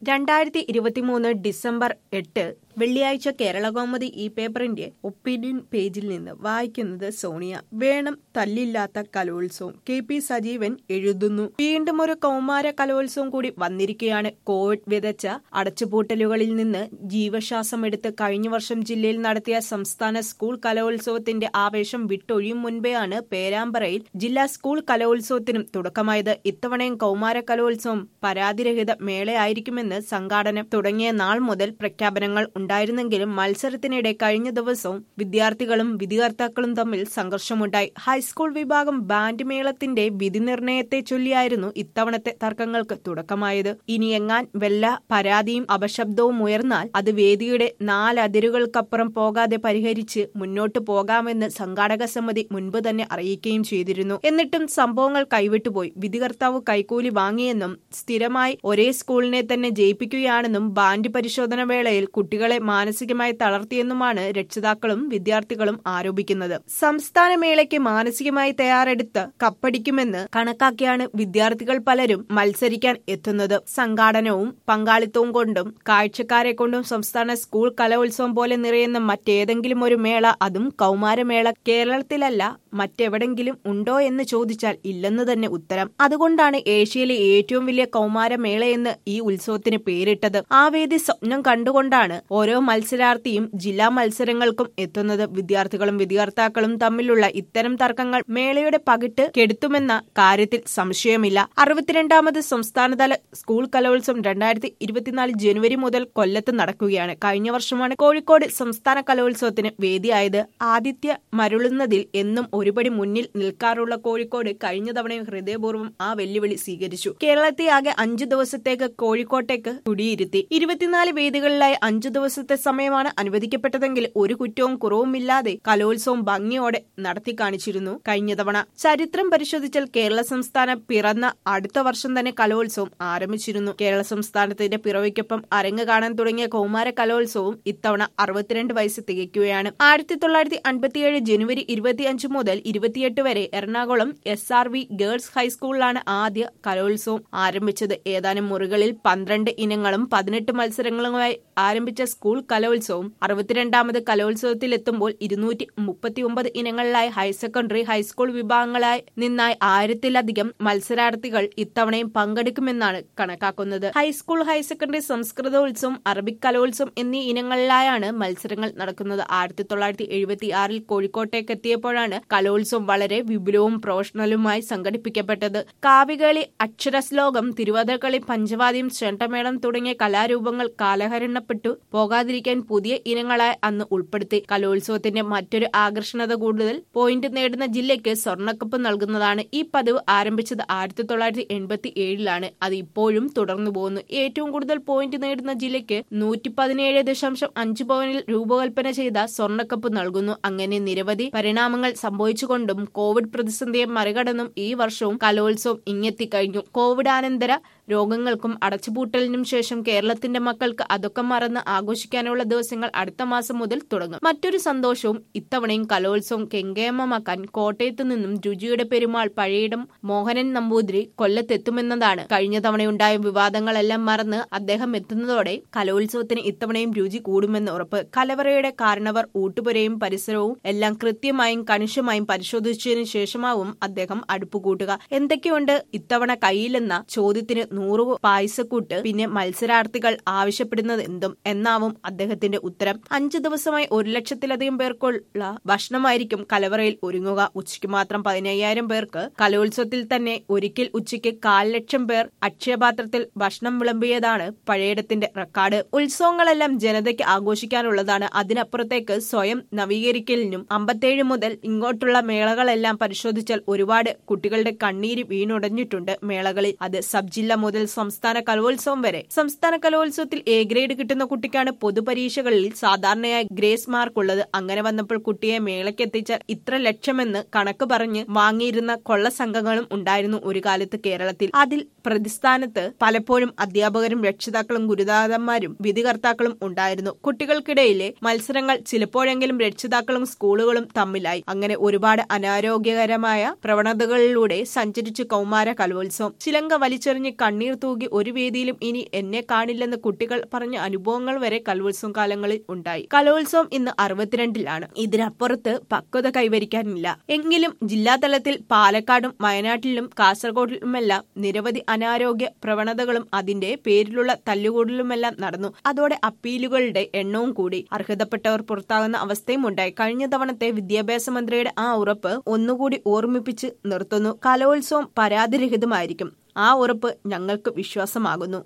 2023 December 8 വെള്ളിയാഴ്ച കേരളകൗമുദി ഈ പേപ്പറിന്റെ ഒപ്പീനിയൻ പേജിൽ നിന്ന് വായിക്കുന്നത് സോണിയ. വേണം തല്ലില്ലാത്ത കലോത്സവം. കെ.പി. സജീവൻ എഴുതുന്നു. വീണ്ടും ഒരു കൗമാര കലോത്സവം കൂടി വന്നിരിക്കുകയാണ്. കോവിഡ് വിതച്ച അടച്ചുപൂട്ടലുകളിൽ നിന്ന് ജീവശ്വാസമെടുത്ത് കഴിഞ്ഞ വർഷം ജില്ലയിൽ നടത്തിയ സംസ്ഥാന സ്കൂൾ കലോത്സവത്തിന്റെ ആവേശം വിട്ടൊഴിയും മുൻപെയാണ് പേരാമ്പ്രയിൽ ജില്ലാ സ്കൂൾ കലോത്സവത്തിനും തുടക്കമായത്. ഇത്തവണയും കൗമാര കലോത്സവം പരാതിരഹിത മേളയായിരിക്കുമെന്ന് സംഘാടനം തുടങ്ങിയ നാൾ മുതൽ പ്രഖ്യാപനങ്ങൾ ഉണ്ടായിരുന്നെങ്കിലും മത്സരത്തിനിടെ കഴിഞ്ഞ ദിവസവും വിദ്യാർത്ഥികളും വിധികർത്താക്കളും തമ്മിൽ സംഘർഷമുണ്ടായി. ഹൈസ്കൂൾ വിഭാഗം ബാൻഡ് മേളത്തിന്റെ വിധി നിർണയത്തെ ചൊല്ലിയായിരുന്നു ഇത്തവണത്തെ തർക്കങ്ങൾക്ക് തുടക്കമായത്. ഇനിയെങ്ങാൻ വല്ല പരാതിയും അപശബ്ദവും ഉയർന്നാൽ അത് വേദിയുടെ നാലതിരുകൾക്കപ്പുറം പോകാതെ പരിഹരിച്ച് മുന്നോട്ടു പോകാമെന്ന് സംഘാടക സമിതി മുൻപ് തന്നെ അറിയിക്കുകയും ചെയ്തിരുന്നു. എന്നിട്ടും സംഭവങ്ങൾ കൈവിട്ടുപോയി. വിധികർത്താവ് കൈക്കൂലി വാങ്ങിയെന്നും സ്ഥിരമായി ഒരേ സ്കൂളിനെ തന്നെ ജയിപ്പിക്കുകയാണെന്നും ബാൻഡ് പരിശോധന വേളയിൽ കുട്ടികളെ മാനസികമായി തളർത്തിയെന്നുമാണ് രക്ഷിതാക്കളും വിദ്യാർത്ഥികളും ആരോപിക്കുന്നത്. സംസ്ഥാന മേളയ്ക്ക് മാനസികമായി തയ്യാറെടുത്ത് കപ്പടിക്കുമെന്ന് കണക്കാക്കിയാണ് വിദ്യാർത്ഥികൾ പലരും മത്സരിക്കാൻ എത്തുന്നത്. സംഘാടനവും പങ്കാളിത്തവും കൊണ്ടും കാഴ്ചക്കാരെ കൊണ്ടും സംസ്ഥാന സ്കൂൾ കലോത്സവം പോലെ നിറയുന്ന മറ്റേതെങ്കിലും ഒരു മേള, അതും കൗമാരമേള, കേരളത്തിലല്ല മറ്റെവിടെങ്കിലും ഉണ്ടോ എന്ന് ചോദിച്ചാൽ ഇല്ലെന്ന് തന്നെ ഉത്തരം. അതുകൊണ്ടാണ് ഏഷ്യയിലെ ഏറ്റവും വലിയ കൗമാരമേളയെന്ന് ഈ ഉത്സവത്തിന് പേരിട്ടത്. ആ വേദി സ്വപ്നം കണ്ടുകൊണ്ടാണ് ഓരോ മത്സരാർത്ഥിയും ജില്ലാ മത്സരങ്ങൾക്കും എത്തുന്നത്. വിദ്യാർത്ഥികളും വിധികർത്താക്കളും തമ്മിലുള്ള ഇത്തരം തർക്കങ്ങൾ മേളയുടെ പകിട്ട് കെടുത്തുമെന്ന കാര്യത്തിൽ സംശയമില്ല. 62ാമത് സംസ്ഥാനതല സ്കൂൾ കലോത്സവം 2024 ജനുവരി മുതൽ കൊല്ലത്ത് നടക്കുകയാണ്. കഴിഞ്ഞ വർഷമാണ് കോഴിക്കോട് സംസ്ഥാന കലോത്സവത്തിന് വേദിയായത്. ആതിഥ്യ മരുളുന്നതിൽ എന്നും ഒരുപടി മുന്നിൽ നിൽക്കാറുള്ള കോഴിക്കോട് കഴിഞ്ഞ തവണയും ഹൃദയപൂർവ്വം ആ വെല്ലുവിളി സ്വീകരിച്ചു. കേരളത്തെ ആകെ 5 ദിവസത്തേക്ക് കോഴിക്കോട്ടേക്ക് കുടിയിരുത്തി. 24 വേദികളിലായി 5 ദിവസത്തെ സമയമാണ് അനുവദിക്കപ്പെട്ടതെങ്കിൽ ഒരു കുറ്റവും കുറവുമില്ലാതെ കലോത്സവം ഭംഗിയോടെ നടത്തി കാണിച്ചിരുന്നു കഴിഞ്ഞ തവണ. ചരിത്രം പരിശോധിച്ചാൽ കേരള സംസ്ഥാനം പിറന്ന അടുത്ത വർഷം തന്നെ കലോത്സവം ആരംഭിച്ചിരുന്നു. കേരള സംസ്ഥാനത്തിന്റെ പിറവിക്കൊപ്പം അരങ്ങ് കാണാൻ തുടങ്ങിയ കൗമാര കലോത്സവം ഇത്തവണ 62 വയസ്സ് തികയ്ക്കുകയാണ്. 1957 ജനുവരി 25 മുതൽ 28 വരെ എറണാകുളം SRV ഗേൾസ് ഹൈസ്കൂളിലാണ് ആദ്യ കലോത്സവം ആരംഭിച്ചത്. ഏതാനും മുറികളിൽ 12 ഇനങ്ങളും 18 മത്സരങ്ങളുമായി ആരംഭിച്ച സ്കൂൾ കലോത്സവം 62ാമത് കലോത്സവത്തിലെത്തുമ്പോൾ 239 ഇനങ്ങളിലായി ഹയർ സെക്കൻഡറി, ഹൈസ്കൂൾ വിഭാഗങ്ങളായി നിന്നായി 1000-ലധികം മത്സരാർത്ഥികൾ ഇത്തവണയും പങ്കെടുക്കുമെന്നാണ് കണക്കാക്കുന്നത്. ഹൈസ്കൂൾ, ഹയർ സെക്കൻഡറി, സംസ്കൃതോത്സവം, അറബിക് കലോത്സവം എന്നീ ഇനങ്ങളിലായാണ് മത്സരങ്ങൾ നടക്കുന്നത്. 1976 കോഴിക്കോട്ടേക്ക് എത്തിയപ്പോഴാണ് കലോത്സവം വളരെ വിപുലവും പ്രൊഫഷണലുമായി സംഘടിപ്പിക്കപ്പെട്ടത്. കാവികളി, അക്ഷരശ്ലോകം, തിരുവാതിരക്കളി, പഞ്ചവാദ്യം, ചെണ്ടമേളം തുടങ്ങിയ കലാരൂപങ്ങൾ കാലഹരണപ്പെട്ടു പോകാതിരിക്കാൻ പുതിയ ഇനങ്ങളായി അന്ന് ഉൾപ്പെടുത്തി. കലോത്സവത്തിന്റെ മറ്റൊരു ആകർഷണത കൂടുതൽ പോയിന്റ് നേടുന്ന ജില്ലയ്ക്ക് സ്വർണ്ണക്കപ്പ് നൽകുന്നതാണ്. ഈ പതിവ് ആരംഭിച്ചത് 1987-ലാണ്. അത് ഇപ്പോഴും തുടർന്നു പോകുന്നു. ഏറ്റവും കൂടുതൽ പോയിന്റ് നേടുന്ന ജില്ലയ്ക്ക് 117.5 പവനിൽ രൂപകൽപ്പന ചെയ്ത സ്വർണ്ണക്കപ്പ് നൽകുന്നു. അങ്ങനെ നിരവധി പരിണാമങ്ങൾ സംഭവിച്ചുകൊണ്ടും കോവിഡ് പ്രതിസന്ധിയെ മറികടന്നും ഈ വർഷവും കലോത്സവം ഇങ്ങെത്തിക്കഴിഞ്ഞു. കോവിഡാനന്തര രോഗങ്ങൾക്കും അടച്ചുപൂട്ടലിനും ശേഷം കേരളത്തിന്റെ മക്കൾക്ക് അതൊക്കെ മറന്ന് ആഘോഷിക്കാനുള്ള ദിവസങ്ങൾ അടുത്ത മാസം മുതൽ തുടങ്ങും. മറ്റൊരു സന്തോഷവും ഇത്തവണയും കലോത്സവം കെങ്കേമമാക്കാൻ കോട്ടയത്തു നിന്നും രുചിയുടെ പെരുമാൾ പഴയിടം മോഹനൻ നമ്പൂതിരി കൊല്ലത്തെത്തുമെന്നതാണ്. കഴിഞ്ഞ തവണയുണ്ടായ വിവാദങ്ങളെല്ലാം മറന്ന് അദ്ദേഹം എത്തുന്നതോടെ കലോത്സവത്തിന് ഇത്തവണയും രുചി കൂടുമെന്ന് ഉറപ്പ്. കലവറയുടെ കാരണവർ ഊട്ടുപുരയും പരിസരവും എല്ലാം കൃത്യമായും കണിശമായും പരിശോധിച്ചതിനു ശേഷമാവും അദ്ദേഹം അടുപ്പുകൂട്ടുക. എന്തൊക്കെയുണ്ട് ഇത്തവണ കയ്യിലെന്ന ചോദ്യത്തിന് 100 പായസക്കൂട്ട്, പിന്നെ മത്സരാർത്ഥികൾ ആവശ്യപ്പെടുന്നത് എന്തും എന്നാവും അദ്ദേഹത്തിന്റെ ഉത്തരം. 5 ദിവസമായി 1 ലക്ഷത്തിലധികം പേർക്കുള്ള ഭക്ഷണമായിരിക്കും കലവറയിൽ ഒരുങ്ങുക. ഉച്ചയ്ക്ക് മാത്രം 15,000 പേർക്ക് കലോത്സവത്തിൽ തന്നെ ഒരിക്കൽ ഉച്ചയ്ക്ക് 1,00,000 പേർ അക്ഷയപാത്രത്തിൽ ഭക്ഷണം വിളമ്പിയതാണ് പഴയിടത്തിന്റെ റെക്കോർഡ്. ഉത്സവങ്ങളെല്ലാം ജനതയ്ക്ക് ആഘോഷിക്കാനുള്ളതാണ്. അതിനപ്പുറത്തേക്ക് സ്വയം നവീകരിക്കലിനും 57 മുതൽ ഇങ്ങോട്ടുള്ള മേളകളെല്ലാം പരിശോധിച്ചാൽ ഒരുപാട് കുട്ടികളുടെ കണ്ണീര് വീണുടഞ്ഞിട്ടുണ്ട് മേളകളിൽ. അത് സബ് ജില്ല മുതൽ സംസ്ഥാന കലോത്സവം വരെ. സംസ്ഥാന കലോത്സവത്തിൽ A ഗ്രേഡ് കിട്ടുന്ന കുട്ടിക്കാണ് പൊതുപരീക്ഷകളിൽ സാധാരണയായി ഗ്രേസ് മാർക്ക് ഉള്ളത്. അങ്ങനെ വന്നപ്പോൾ കുട്ടിയെ മേളയ്ക്ക് എത്തിച്ചാൽ ഇത്ര ലക്ഷമെന്ന് കണക്ക് പറഞ്ഞ് വാങ്ങിയിരുന്ന കൊള്ള സംഘങ്ങളും ഉണ്ടായിരുന്നു ഒരു കാലത്ത് കേരളത്തിൽ. അതിൽ പ്രതിസ്ഥാനത്ത് പലപ്പോഴും അധ്യാപകരും രക്ഷിതാക്കളും ഗുരുനാഥന്മാരും വിധികർത്താക്കളും ഉണ്ടായിരുന്നു. കുട്ടികൾക്കിടയിലെ മത്സരങ്ങൾ ചിലപ്പോഴെങ്കിലും രക്ഷിതാക്കളും സ്കൂളുകളും തമ്മിലായി. അങ്ങനെ ഒരുപാട് അനാരോഗ്യകരമായ പ്രവണതകളിലൂടെ സഞ്ചരിച്ച് കൗമാര കലോത്സവം. ചിലങ്ക വലിച്ചെറിഞ്ഞ് കണ്ണീർ കണ്ണീർ തൂകി ഒരു വേദിയിലും ഇനി എന്നെ കാണില്ലെന്ന് കുട്ടികൾ പറഞ്ഞ അനുഭവങ്ങൾ വരെ കലോത്സവം കാലങ്ങളിൽ ഉണ്ടായി. കലോത്സവം ഇന്ന് 62ലാണ്. ഇതിനപ്പുറത്ത് പക്വത കൈവരിക്കാനില്ല. എങ്കിലും ജില്ലാതലത്തിൽ പാലക്കാടും വയനാട്ടിലും കാസർഗോഡിലുമെല്ലാം നിരവധി അനാരോഗ്യ പ്രവണതകളും അതിന്റെ പേരിലുള്ള തല്ലുകൂടലുമെല്ലാം നടന്നു. അതോടെ അപ്പീലുകളുടെ എണ്ണവും കൂടി. അർഹതപ്പെട്ടവർ പുറത്താകുന്ന അവസ്ഥയും ഉണ്ടായി. കഴിഞ്ഞ തവണത്തെ വിദ്യാഭ്യാസ മന്ത്രിയുടെ ആ ഉറപ്പ് ഒന്നുകൂടി ഓർമ്മിപ്പിച്ച് നിർത്തുന്നു. കലോത്സവം പരാതിരഹിതമായിരിക്കും. ആ ഉറപ്പ് ഞങ്ങൾക്ക് വിശ്വാസമാകുന്നു.